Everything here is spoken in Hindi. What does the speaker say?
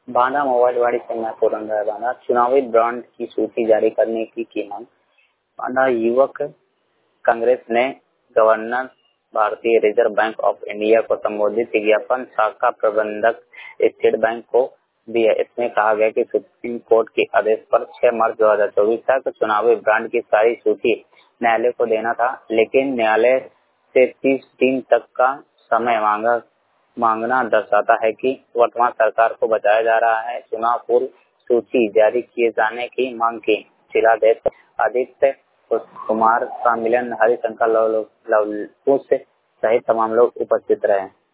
बांदा मोबाइल वाड़ी से मैं पूरन राय बांदा। चुनावी बॉन्ड की सूची जारी करने की मांग। बांदा युवक कांग्रेस ने गवर्नर भारतीय रिजर्व बैंक ऑफ इंडिया को संबोधित ज्ञापन शाखा प्रबंधक स्टेट बैंक को दिया। इसमें कहा गया कि सुप्रीम कोर्ट के आदेश पर 6 मार्च 2024 तक चुनावी बॉन्ड की सारी सूची न्यायालय को देना था, लेकिन न्यायालय से 30 दिन तक का समय मांगना दर्शाता है कि वर्तमान सरकार को बचाया जा रहा है। चुनाव पूर्व सूची जारी किए जाने की मांग की। जिलाध्यक्ष आदित्य कुमार, सम्मेलन हरिशंकर लवकुश सहित तमाम लोग उपस्थित रहे।